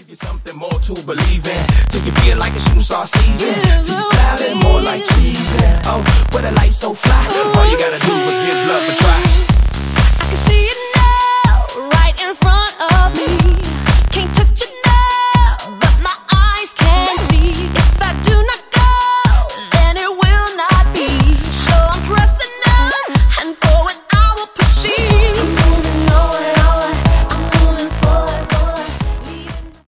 give you something more to believe in, till you feel like a shooting star season, till you smiling more like cheese. Oh, with a light so fly, all you gotta do is give love a try.